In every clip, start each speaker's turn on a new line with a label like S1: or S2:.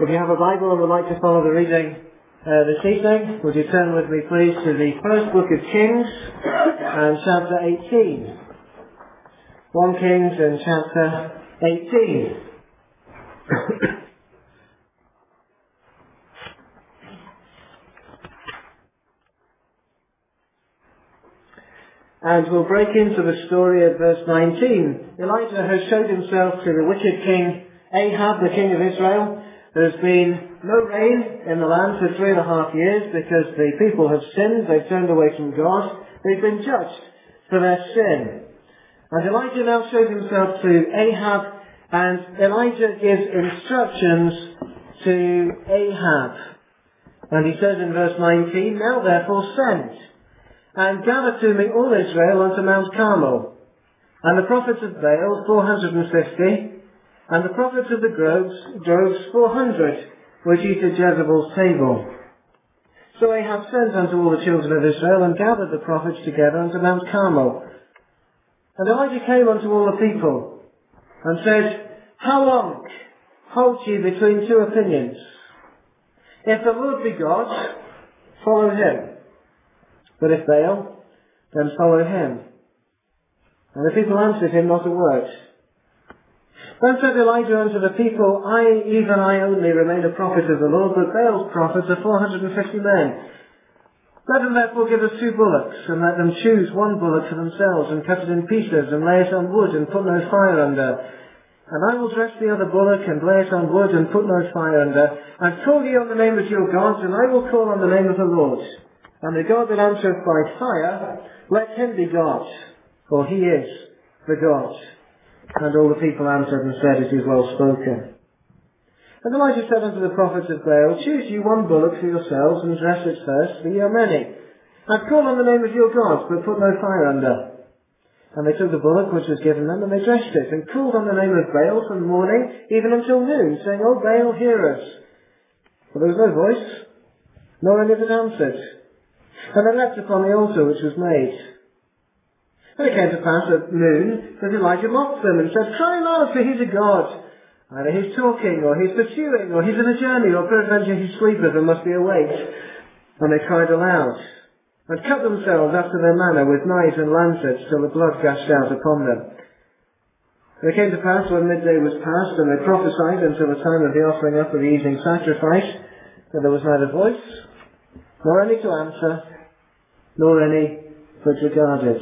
S1: If you have a Bible and would like to follow the reading this evening, would you turn with me please to the first book of Kings and chapter 18. 1 Kings and chapter 18. And we'll break into the story at verse 19. Elijah has showed himself to the wicked king Ahab, the king of Israel. There's been no rain in the land for 3.5 years because the people have sinned. They've turned away from God. They've been judged for their sin. And Elijah now shows himself to Ahab, and Elijah gives instructions to Ahab. And he says in verse 19, "Now therefore send, and gather to me all Israel unto Mount Carmel, and the prophets of Baal 450, and the prophets of the groves 400, which eat at Jezebel's table." So Ahab sent unto all the children of Israel, and gathered the prophets together unto Mount Carmel. And Elijah came unto all the people, and said, "How long halt ye between two opinions? If the Lord be God, follow him. But if Baal, then follow him." And the people answered him not a word. Then said Elijah unto the people, even I only remain a prophet of the Lord, but Baal's prophets are 450 men. Let them therefore give us 2 bullocks, and let them choose 1 bullock for themselves, and cut it in pieces, and lay it on wood, and put no fire under. And I will dress the other bullock, and lay it on wood, and put no fire under. And call ye on the name of your gods, and I will call on the name of the Lord. And the God that answereth by fire, let him be God, for he is the God. And all the people answered and said, "It is well spoken." And Elijah said unto the prophets of Baal, "Choose you 1 bullock for yourselves, and dress it first, for ye are many. And call on the name of your gods, but put no fire under." And they took the bullock which was given them, and they dressed it, and called on the name of Baal from morning even until noon, saying, "O Baal, hear us." But there was no voice, nor any that answered. And they leapt upon the altar which was made. And it came to pass at noon that Elijah mocked them, and said, "Cry aloud, for he's a god. Either he's talking, or he's pursuing, or he's in a journey, or peradventure he sleepeth and must be awaked." And they cried aloud, and cut themselves after their manner with knives and lancets, till the blood gushed out upon them. And it came to pass when midday was past, and they prophesied until the time of the offering up of the evening sacrifice, that there was neither voice, nor any to answer, nor any that regarded.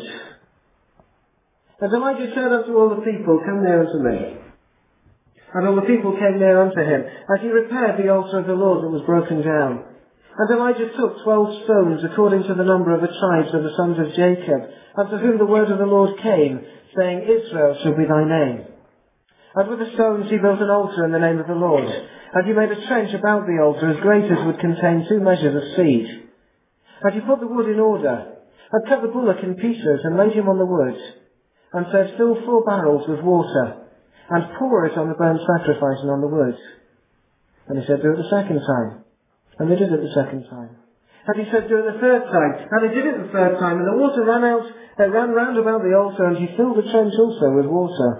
S1: And Elijah said unto all the people, "Come near unto me." And all the people came near unto him, as he repaired the altar of the Lord that was broken down. And Elijah took 12 stones, according to the number of the tribes of the sons of Jacob, unto whom the word of the Lord came, saying, "Israel shall be thy name." And with the stones he built an altar in the name of the Lord. And he made a trench about the altar, as great as would contain 2 measures of seed. And he put the wood in order, and cut the bullock in pieces, and laid him on the wood, and said, "Fill 4 barrels with water, and pour it on the burnt sacrifice and on the wood." And he said, "Do it the second time." And they did it the second time. And he said, "Do it the third time." And they did it the third time, and the water ran round about the altar, and he filled the trench also with water.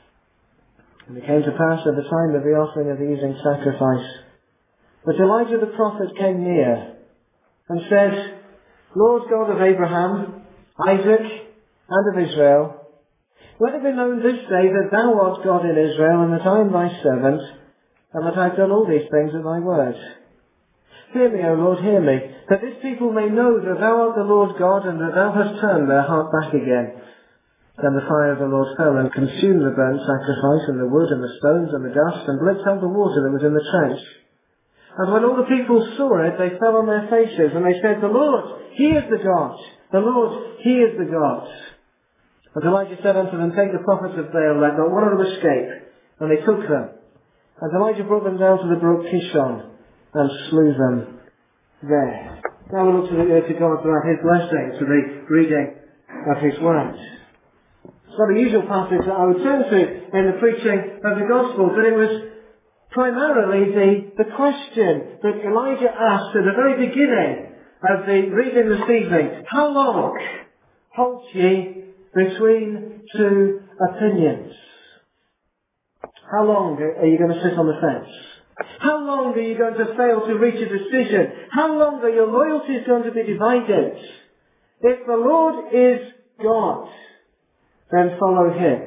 S1: And it came to pass at the time of the offering of the evening sacrifice, that Elijah the prophet came near, and said, "Lord God of Abraham, Isaac, and of Israel, let it be known this day that thou art God in Israel, and that I am thy servant, and that I have done all these things at thy word. Hear me, O Lord, hear me, that this people may know that thou art the Lord God, and that thou hast turned their heart back again." Then the fire of the Lord fell, and consumed the burnt sacrifice, and the wood, and the stones, and the dust, and licked up the water that was in the trench. And when all the people saw it, they fell on their faces, and they said, "The Lord, he is the God. The Lord, he is the God." And Elijah said unto them, "Take the prophets of Baal, let not one of them escape." And they took them. And Elijah brought them down to the brook Kishon, and slew them there. Now we look to God for his blessing, to the reading of his word. It's not a usual passage that I would turn to in the preaching of the gospel, but it was primarily the question that Elijah asked at the very beginning of the reading this evening. How long halt ye between 2 opinions? How long are you going to sit on the fence? How long are you going to fail to reach a decision? How long are your loyalties going to be divided? If the Lord is God, then follow him.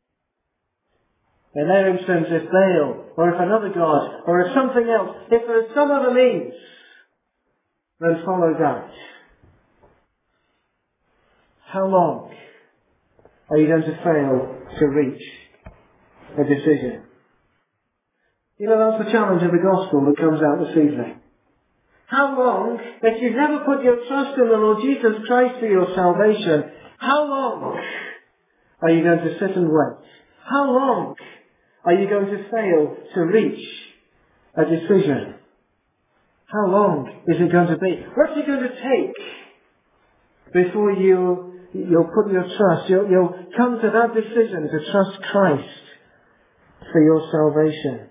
S1: In their instance, if Baal, or if another god, or if something else, if there is some other means, then follow that. How long are you going to fail to reach a decision? You know, that's the challenge of the gospel that comes out this evening. How long, if you've never put your trust in the Lord Jesus Christ for your salvation, how long are you going to sit and wait? How long are you going to fail to reach a decision? How long is it going to be? What's it going to take before you'll put your trust, you'll come to that decision to trust Christ for your salvation?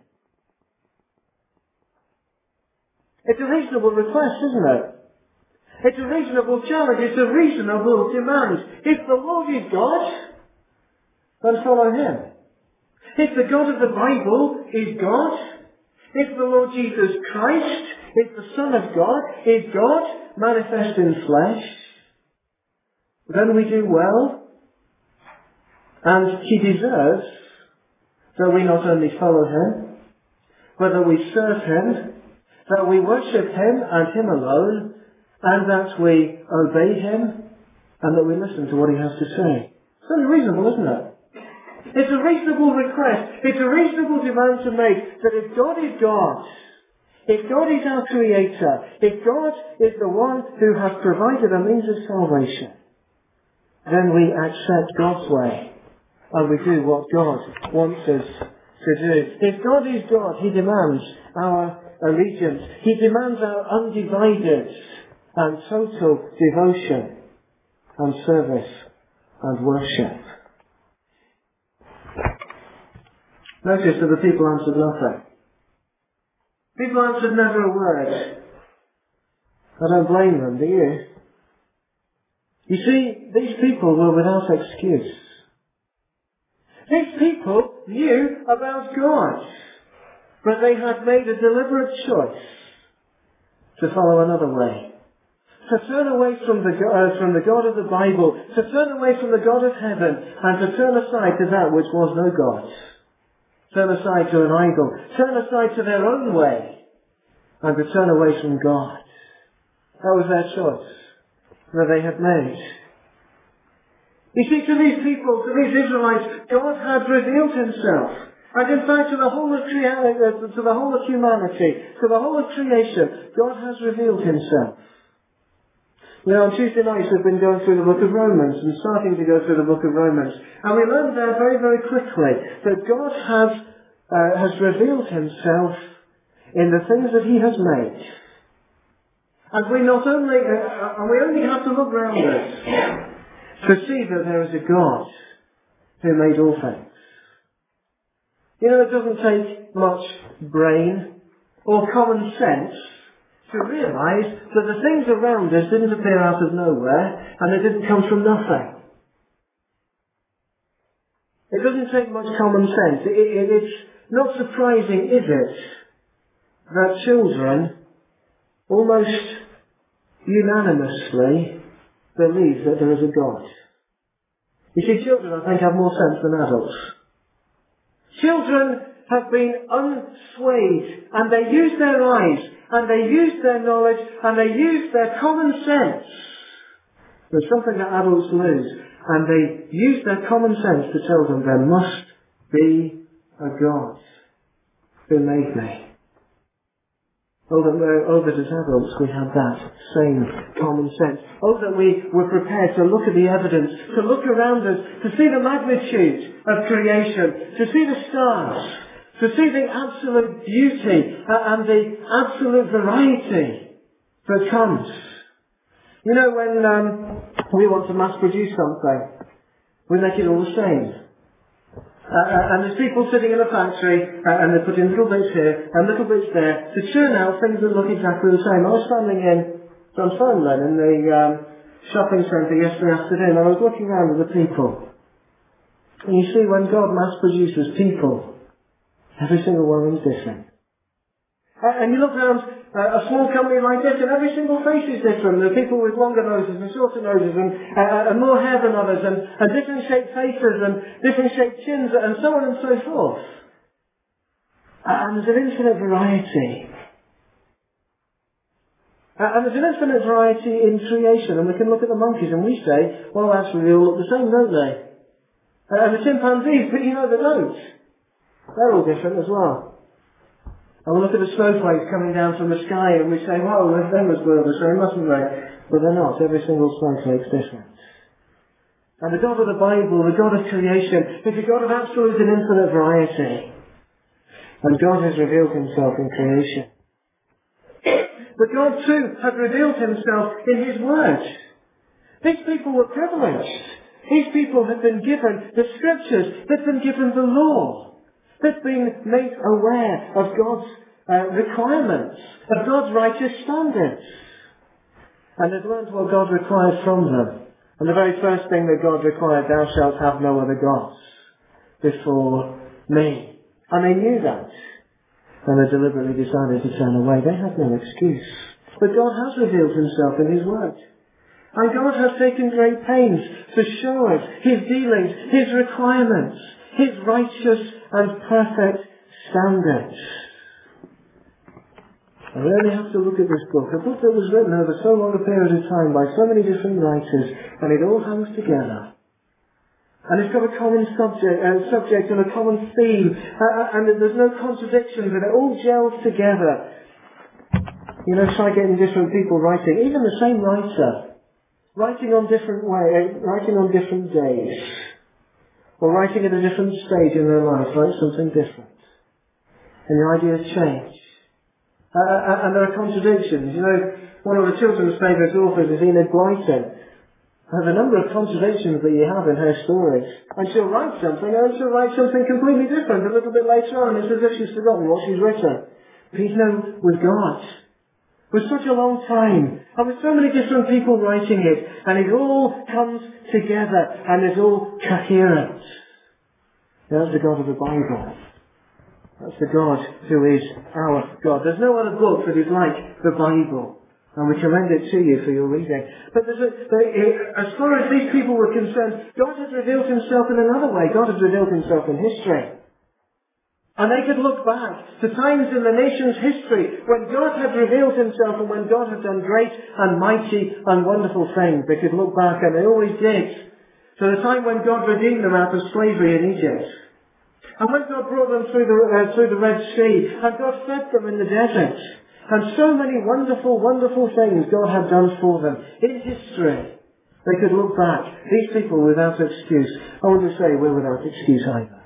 S1: It's a reasonable request, isn't it? It's a reasonable challenge. It's a reasonable demand. If the Lord is God, then follow him. If the God of the Bible is God, if the Lord Jesus Christ is the Son of God, is God manifest in flesh, then we do well. And he deserves that we not only follow him, but that we serve him, that we worship him and him alone, and that we obey him, and that we listen to what he has to say. It's very reasonable, isn't it? It's a reasonable request. It's a reasonable demand to make that if God is God, if God is our Creator, if God is the one who has provided a means of salvation, then we accept God's way and we do what God wants us to do. If God is God, he demands our allegiance. He demands our undivided and total devotion and service and worship. Notice that the people answered nothing. People answered never a word. I don't blame them, do you? You see, these people were without excuse. These people knew about God, but they had made a deliberate choice to follow another way. To turn away from the God of the Bible, to turn away from the God of heaven, and to turn aside to that which was no God. Turn aside to an idol. Turn aside to their own way. And to turn away from God. That was their choice that they had made. You see, to these people, to these Israelites, God had revealed himself. And in fact, to the whole of humanity, to the whole of creation, God has revealed himself. You know, on Tuesday nights we've been going through the book of Romans and starting to go through the book of Romans. And we learned there very, very quickly that God has revealed himself in the things that he has made. And we only have to look round us to see that there is a God who made all things. You know, it doesn't take much brain or common sense to realise that the things around us didn't appear out of nowhere and they didn't come from nothing. It doesn't take much common sense. It's not surprising, is it, that children almost unanimously believe that there is a God. You see, children, I think, have more sense than adults. Children have been unswayed, and they use their eyes, and they use their knowledge, and they use their common sense. There's something that adults lose, and they use their common sense to tell them there must be a God who made me. Oh, that as adults we had that same common sense. Oh, that we were prepared to look at the evidence, to look around us, to see the magnitude of creation, to see the stars, to see the absolute beauty and the absolute variety that comes. You know, when we want to mass produce something, we make it all the same. And there's people sitting in a factory, and they put in little bits here and little bits there to churn out things that look exactly the same. I was standing in Dunfermline in the shopping centre yesterday afternoon, and I was looking around at the people. And you see, when God mass produces people, every single one of them is different. And you look around a small company like this, and every single face is different. There are people with longer noses and shorter noses, and more hair than others, and different shaped faces, and different shaped chins, and so on and so forth. And there's an infinite variety. And there's an infinite variety in creation, and we can look at the monkeys and we say, well, actually they all look the same, don't they? And the chimpanzees, but they don't. They're all different as well. And we look at the snowflakes coming down from the sky and we say, well, they must be the same, mustn't they? But they're not. Every single snowflake's different. And the God of the Bible, the God of creation, is a God of absolute and infinite variety. And God has revealed himself in creation. But God too had revealed himself in his word. These people were privileged. These people had been given the scriptures. They'd been given the law. They'd been made aware of God's requirements, of God's righteous standards. And they'd learned what God required from them. And the very first thing that God required, thou shalt have no other gods before me. And they knew that. And they deliberately decided to turn away. They had no excuse. But God has revealed himself in his word. And God has taken great pains to show us his dealings, his requirements, his righteous and perfect standards. I really have to look at this book, a book that was written over so long a period of time by so many different writers, and it all hangs together. And it's got a common subject and a common theme, and there's no contradictions, and it all gels together. Try getting different people writing, even the same writer, writing on different days, or writing at a different stage in their life, write something different. And your ideas change. And there are contradictions. One of the children's favourite authors is Enid Blyton. The number of contradictions that you have in her stories. And she'll write something, and she'll write something completely different a little bit later on. It's as if she's forgotten what she's written. But with God, with such a long time, and with so many different people writing it, and it all comes together, and is all coherent. That's the God of the Bible. That's the God who is our God. There's no other book that is like the Bible. And we commend it to you for your reading. But as far as these people were concerned, God had revealed himself in another way. God had revealed himself in history. And they could look back to times in the nation's history when God had revealed himself and when God had done great and mighty and wonderful things. They could look back, and they always did, to the time when God redeemed them out of slavery in Egypt. And when God brought them through the Red Sea, and God fed them in the desert. And so many wonderful, wonderful things God had done for them in history. They could look back. These people were without excuse. I want to say we're without excuse either.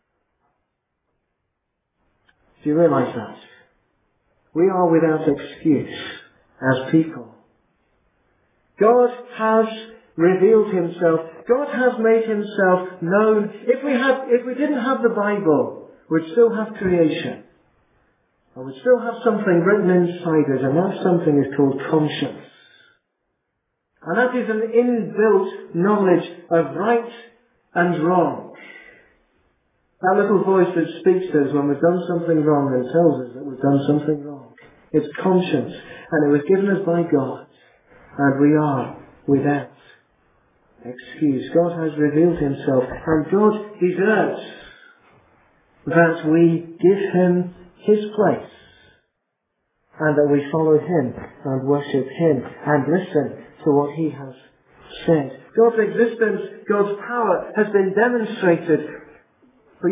S1: Do you realise that? We are without excuse as people. God has revealed himself. God has made himself known. If we didn't have the Bible, we'd still have creation. And we still have something written inside us, and that something is called conscience. And that is an inbuilt knowledge of right and wrong. That little voice that speaks to us when we've done something wrong and tells us that we've done something wrong. It's conscience, and it was given us by God, and we are without excuse. God has revealed himself, and God deserves that we give him his place, and that we follow him and worship him and listen to what he has said. God's existence, God's power has been demonstrated. But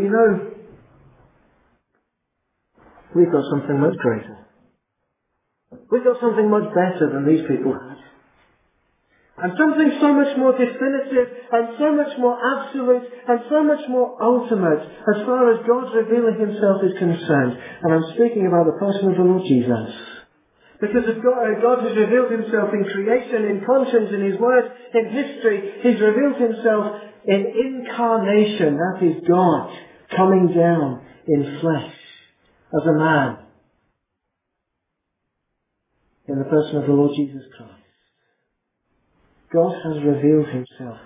S1: we've got something much greater. We've got something much better than these people had. And something so much more definitive and so much more absolute and so much more ultimate as far as God revealing himself is concerned. And I'm speaking about the person of the Lord Jesus. Because if God has revealed himself in creation, in conscience, in his word, in history, he's revealed himself in incarnation. That is God coming down in flesh as a man in the person of the Lord Jesus Christ. God has revealed himself,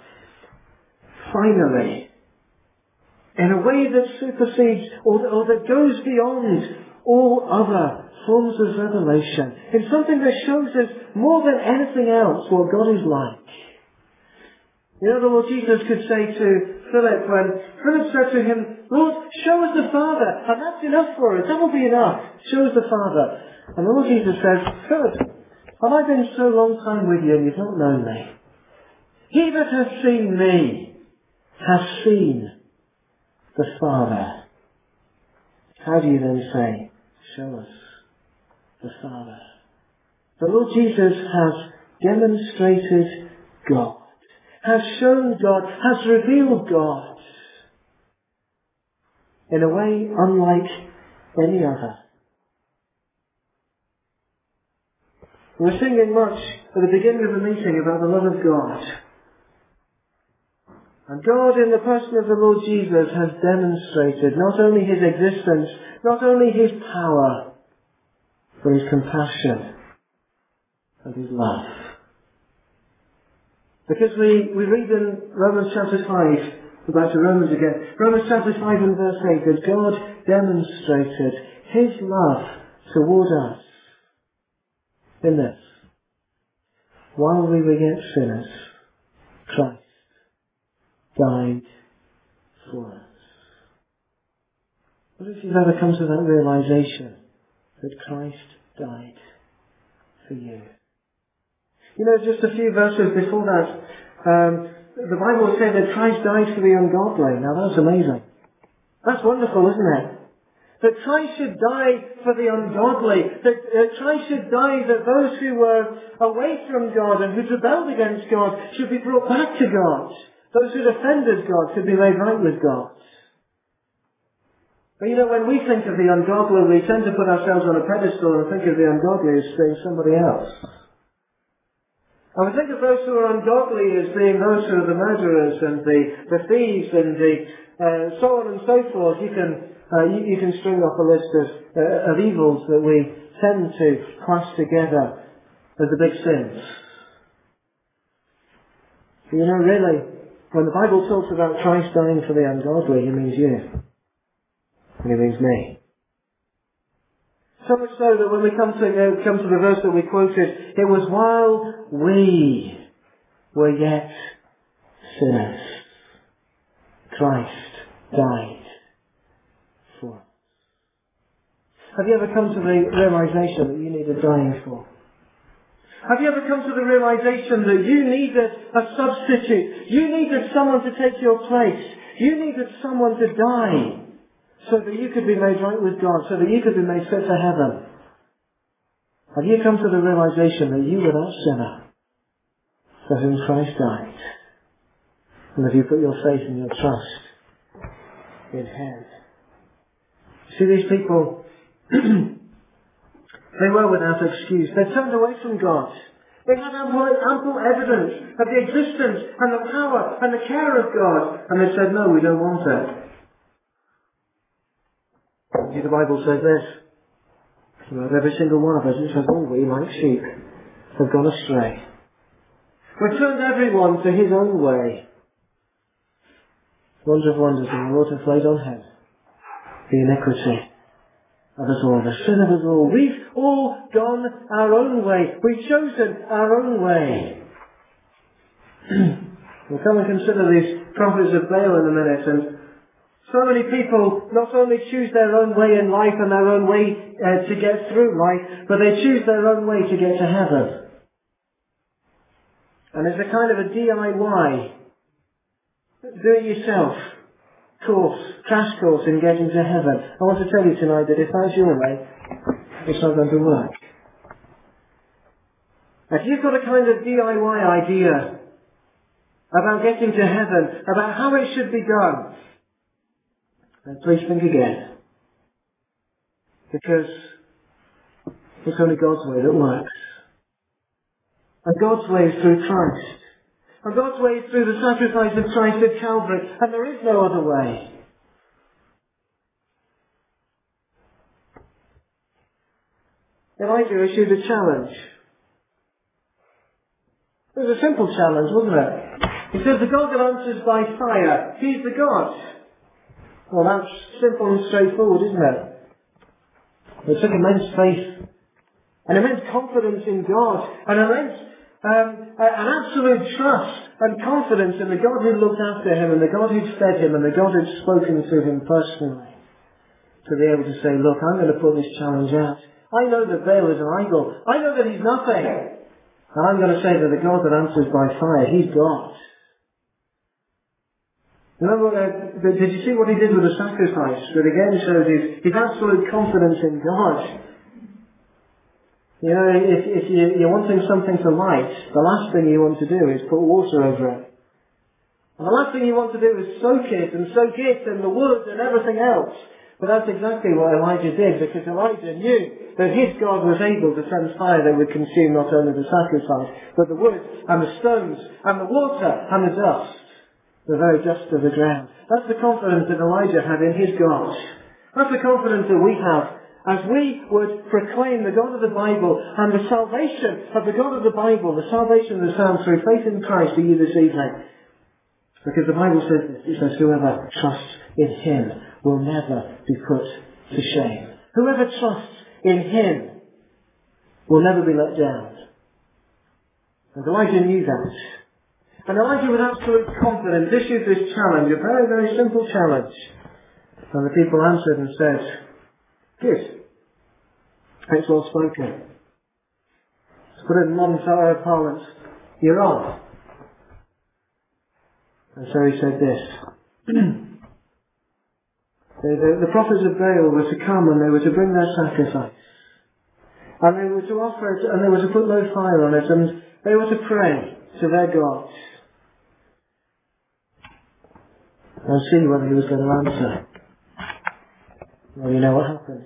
S1: finally, in a way that supersedes or that goes beyond all other forms of revelation, in something that shows us more than anything else what God is like. You know, the Lord Jesus could say to Philip, when Philip said to him, Lord, show us the Father, and that's enough for us, that will be enough, show us the Father. And the Lord Jesus says, Philip, have I been so long time with you and you've not known me? He that hath seen me hath seen the Father. How do you then say, show us the Father? The Lord Jesus has demonstrated God, has shown God, has revealed God in a way unlike any other. We're singing much at the beginning of the meeting about the love of God. And God, in the person of the Lord Jesus, has demonstrated not only His existence, not only His power, but His compassion and His love. Because we read in Romans chapter 5, we're back to Romans again, Romans chapter 5 and verse 8, that God demonstrated His love toward us in this: while we were yet sinners, Christ died for us. What if you've ever come to that realization that Christ died for you? You know, just a few verses before that, the Bible said that Christ died for the ungodly. Now that's amazing. That's wonderful, isn't it? That Christ should die for the ungodly. That Christ should die that those who were away from God and who rebelled against God should be brought back to God. Those who offended God should be made right with God. But you know, when we think of the ungodly, we tend to put ourselves on a pedestal and think of the ungodly as being somebody else. And we think of those who are ungodly as being those who are the murderers and the thieves and the so on and so forth. You can string off a list of evils that we tend to class together as the big sins. But you know, really, when the Bible talks about Christ dying for the ungodly, He means you. And He means me. So much so that when we come to the verse that we quoted, it was while we were yet sinners, Christ died for us. Have you ever come to the realization that you needed dying for? Have you ever come to the realization that you needed a substitute? You needed someone to take your place. You needed someone to die so that you could be made right with God, so that you could be made fit for heaven. Have you come to the realization that you were that sinner for whom Christ died? And have you put your faith and your trust in Him? See, these people, they were without excuse. They turned away from God. They had ample evidence of the existence and the power and the care of God. And they said, no, we don't want it. See, the Bible says this about every single one of us. It says, all we, like sheep, have gone astray. We turned everyone to his own way. Wonder of wonders, and the Lord hath laid on Him the iniquity of us all, the sin of us all. We've all gone our own way. We've chosen our own way. We'll come and consider these prophets of Baal in a minute, and so many people not only choose their own way in life and their own way to get through life, but they choose their own way to get to heaven. And it's a kind of a DIY, do-it-yourself crash course in getting to heaven. I want to tell you tonight that if that's your way, it's not going to work. If you've got a kind of DIY idea about getting to heaven, about how it should be done, then please think again. Because it's only God's way that works. And God's way is through Christ. And God's way is through the sacrifice of Christ at Calvary. And there is no other way. Elijah issued a challenge. It was a simple challenge, wasn't it? He says, the God that answers by fire, He's the God. Well, that's simple and straightforward, isn't it? It took immense faith, an immense confidence in God, an absolute trust and confidence in the God who looked after him and the God who'd fed him and the God who'd spoken to him personally. To be able to say, look, I'm going to put this challenge out. I know that Baal is an idol. I know that he's nothing. And I'm going to say that the God that answers by fire, he's God. Remember, did you see what he did with the sacrifice? That again shows his absolute confidence in God. You know, if you're wanting something to light, the last thing you want to do is put water over it. And the last thing you want to do is soak it and the wood and everything else. But that's exactly what Elijah did, because Elijah knew that his God was able to send fire that would consume not only the sacrifice, but the wood and the stones and the water and the dust, the very dust of the ground. That's the confidence that Elijah had in his God. That's the confidence that we have as we would proclaim the God of the Bible and the salvation of the God of the Bible, the salvation that comes through faith in Christ to you this evening. Because the Bible says this, it says, whoever trusts in him will never be put to shame. Whoever trusts in him will never be let down. And Elijah knew that. And Elijah with absolute confidence issued this challenge, a very, very simple challenge. And the people answered and said, good. It's well spoken. Let's put it in modern parlance. You're on. And so he said this. The prophets of Baal were to come and they were to bring their sacrifice. And they were to offer it and they were to put no fire on it and they were to pray to their gods. And see whether he was going to answer. Well, you know what happened.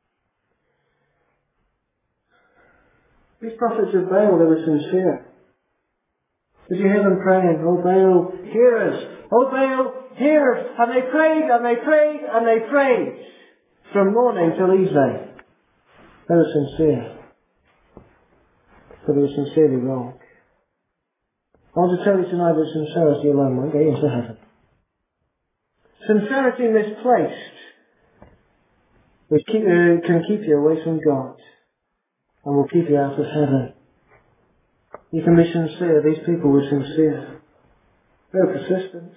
S1: These prophets of Baal, they were sincere. Did you hear them praying, "Oh Baal, hear us! Oh Baal, hear us!" And they prayed, and they prayed, and they prayed. From morning till evening. They were sincere. But they were sincerely wrong. I want to tell you tonight that sincerity alone won't get you into heaven. Sincerity misplaced can keep you away from God and will keep you out of heaven. You can be sincere. These people were sincere. They were persistent.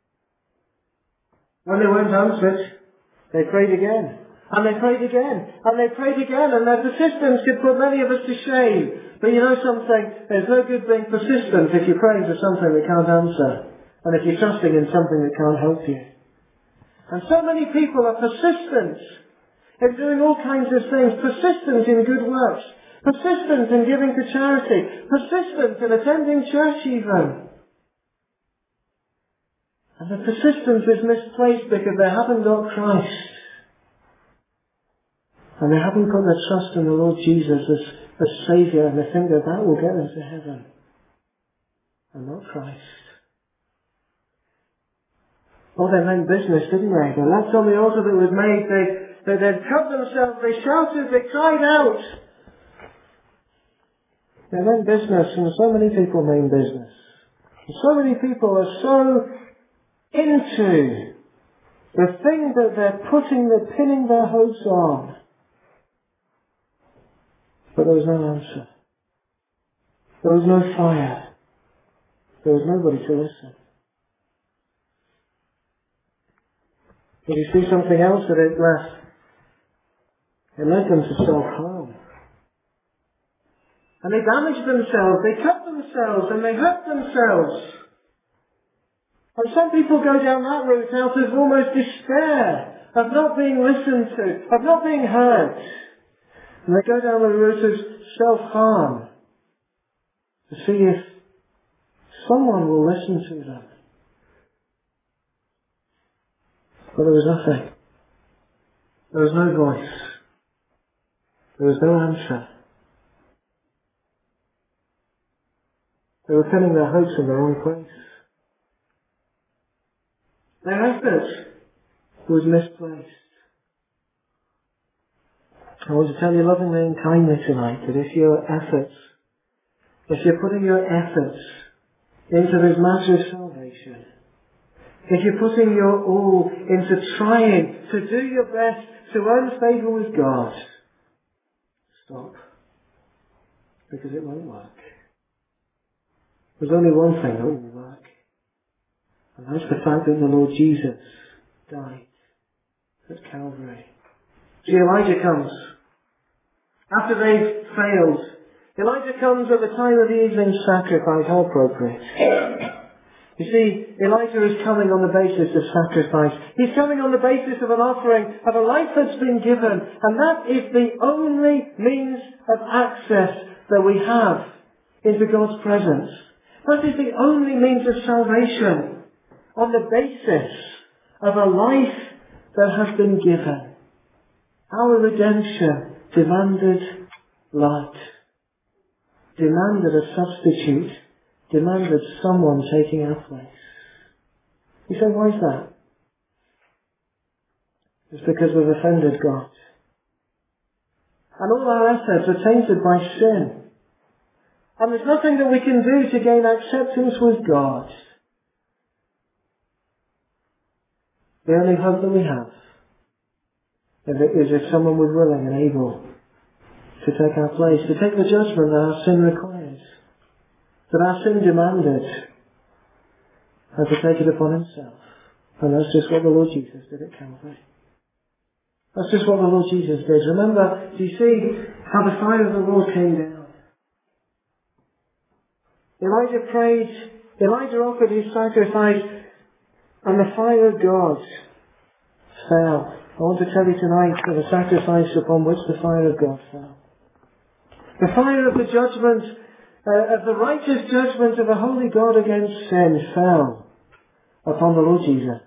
S1: When they weren't answered, they prayed again. And they prayed again. And they prayed again. And their persistence could put many of us to shame. But you know something? There's no good being persistent if you're praying for something that can't answer. And if you're trusting in something that can't help you. And so many people are persistent in doing all kinds of things. Persistent in good works. Persistent in giving to charity. Persistent in attending church even. And the persistence is misplaced because they haven't got Christ. And they haven't put their trust in the Lord Jesus as Saviour, and they think that that will get them to heaven. And not Christ. Oh, they meant business, didn't they? They left on the altar that was made. They cut themselves, they shouted, they cried out. They meant business, and so many people mean business. And so many people are so into the thing that they're pinning their hopes on. But there was no answer. There was no fire. There was nobody to listen. But you see something else that it left? It led them to self-harm. And they damaged themselves, they cut themselves, and they hurt themselves. And some people go down that route out of almost despair of not being listened to, of not being heard. And they go down the route of self-harm to see if someone will listen to them. But there was nothing. There was no voice. There was no answer. They were pinning their hopes in the wrong place. Their effort was misplaced. I want to tell you lovingly and kindly tonight that if you're putting your efforts into this matter of salvation, if you're putting your all into trying to do your best to earn favour with God, stop. Because it won't work. There's only one thing that will work. And that's the fact that the Lord Jesus died at Calvary. See, Elijah comes. After they've failed, Elijah comes at the time of the evening sacrifice. How appropriate. You see, Elijah is coming on the basis of sacrifice. He's coming on the basis of an offering, of a life that's been given. And that is the only means of access that we have into God's presence. That is the only means of salvation on the basis of a life that has been given. Our redemption demanded blood, demanded a substitute, demanded someone taking our place. You say, why is that? It's because we've offended God. And all our efforts are tainted by sin. And there's nothing that we can do to gain acceptance with God. The only hope that we have is if someone was willing and able to take our place, to take the judgment that our sin requires, that our sin demanded, and to take it upon himself. And that's just what the Lord Jesus did at Calvary. That's just what the Lord Jesus did. Remember, do you see how the fire of the Lord came down? Elijah prayed, Elijah offered his sacrifice, and the fire of God fell. I want to tell you tonight that the sacrifice upon which the fire of God fell. The fire of the judgment, of the righteous judgment of a holy God against sin fell upon the Lord Jesus.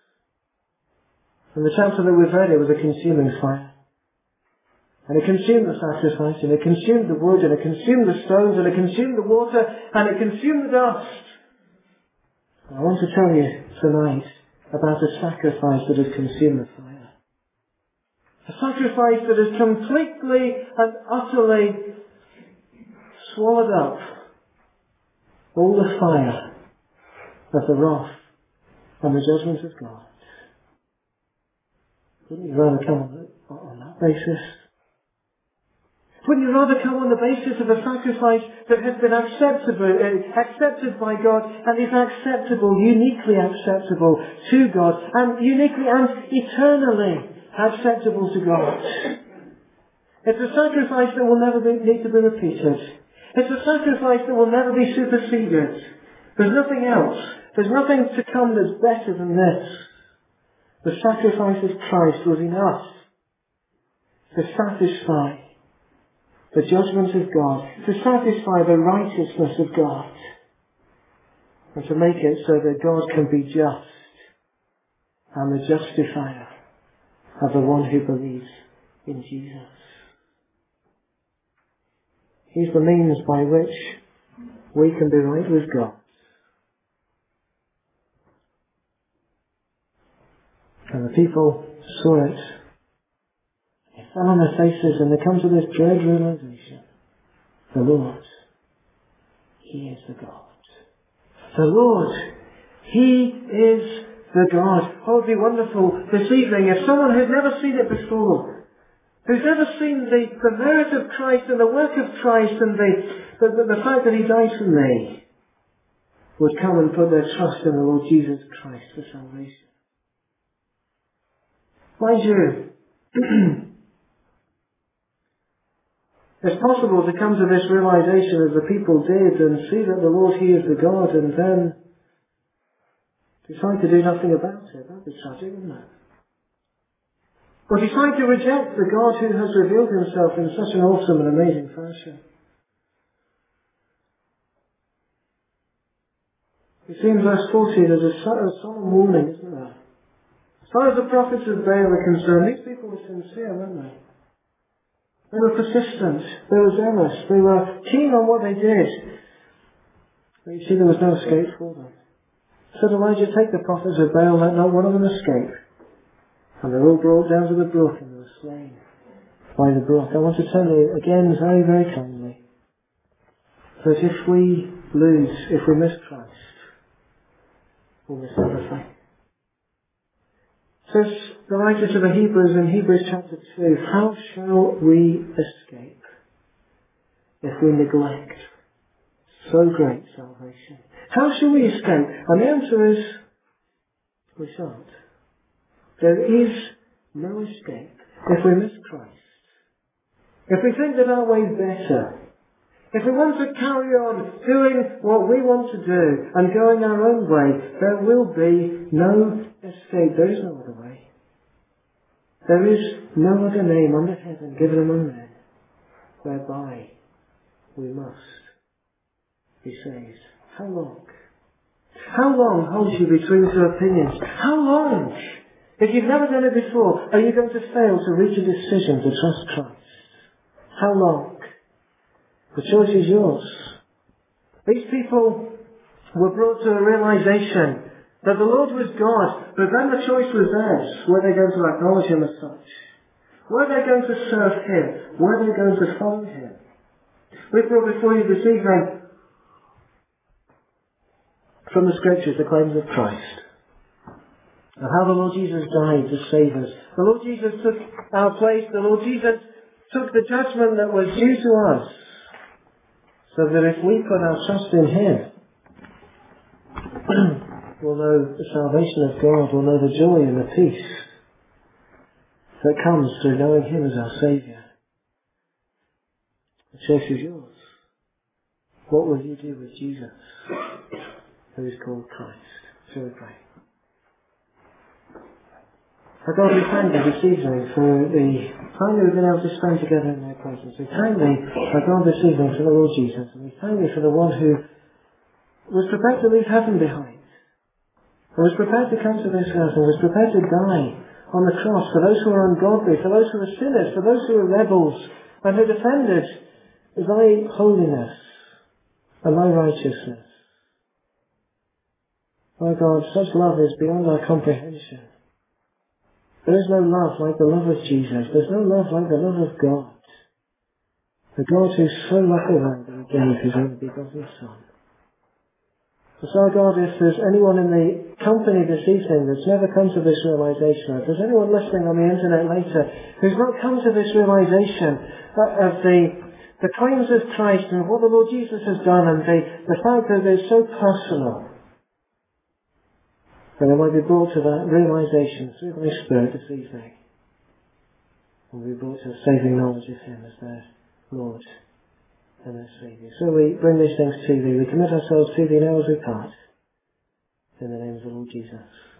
S1: In the chapter that we've read, it was a consuming fire. And it consumed the sacrifice, and it consumed the wood, and it consumed the stones, and it consumed the water, and it consumed the dust. I want to tell you tonight about a sacrifice that has consumed the fire. A sacrifice that has completely and utterly swallowed up all the fire of the wrath and the judgment of God. Wouldn't you rather come on that basis? Wouldn't you rather come on the basis of a sacrifice that has been accepted by God and is acceptable, uniquely acceptable to God, and uniquely and eternally acceptable to God? It's a sacrifice that will never need to be repeated. It's a sacrifice that will never be superseded. There's nothing else. There's nothing to come that's better than this. The sacrifice of Christ was enough to satisfy the judgment of God, to satisfy the righteousness of God, and to make it so that God can be just and the justifier of the one who believes in Jesus. He's the means by which we can be right with God. And the people saw it. They fell on their faces and they come to this dread realization. The Lord, He is the God. The Lord, He is the God. Oh, it would be wonderful this evening if someone who's never seen it before, who's never seen the merit of Christ and the work of Christ and the fact that He died for me, would come and put their trust in the Lord Jesus Christ for salvation. Mind you, it's possible to come to this realization as the people did and see that the Lord, He is the God, and then decide to do nothing about it. That would be tragic, wouldn't it? Or decide to reject the God who has revealed Himself in such an awesome and amazing fashion. You see in verse 40 there's a solemn warning, isn't there? As far as the prophets of Baal are concerned, these people were sincere, weren't they? They were persistent, they were zealous, they were keen on what they did. But you see, there was no escape for them. Said Elijah, take the prophets of Baal, let not one of them escape. And they're all brought down to the brook and they were slain by the brook. I want to tell you again very, very kindly that if we lose, if we miss Christ, we'll miss everything. Says the writer to the Hebrews in Hebrews chapter 2, how shall we escape if we neglect so great salvation? How shall we escape? And the answer is, we shan't. There is no escape if we miss Christ. If we think that our way is better, if we want to carry on doing what we want to do and going our own way, there will be no escape. There is no other way. There is no other name under heaven given among men whereby we must be saved. How long? How long hold you between two opinions? How long? If you've never done it before, are you going to fail to reach a decision to trust Christ? How long? The choice is yours. These people were brought to a realization that the Lord was God, but then the choice was theirs. Were they going to acknowledge Him as such? Were they going to serve Him? Were they going to follow Him? We've brought before you this evening from the Scriptures the claims of Christ. And how the Lord Jesus died to save us. The Lord Jesus took our place. The Lord Jesus took the judgment that was due to us. So that if we put our trust in Him, we'll know the salvation of God, we'll know the joy and the peace that comes through knowing Him as our Saviour. The choice is yours. What will you do with Jesus, who is called Christ? Shall we pray? Our God, we thank Thee this evening for the time that we've been able to spend together in Thy presence. We thank Thee, our God, this evening for the Lord Jesus, and we thank Thee for the one who was prepared to leave heaven behind, and was prepared to come to this earth, and was prepared to die on the cross for those who are ungodly, for those who are sinners, for those who are rebels, and who defended Thy holiness and Thy righteousness. Oh God, such love is beyond our comprehension. There is no love like the love of Jesus. There's no love like the love of God. The God who so loved the world that He gave His only begotten Son. So, God, if there's anyone in the company this evening that's never come to this realization, or if there's anyone listening on the internet later who's not come to this realization of the claims of Christ and what the Lord Jesus has done, and the fact that it's so personal, that they might be brought to that realization through Thy Spirit this evening, and be brought to a saving knowledge of Him as their Lord and their Saviour. So we bring these things to Thee. We commit ourselves to Thee now as we part. In the name of the Lord Jesus.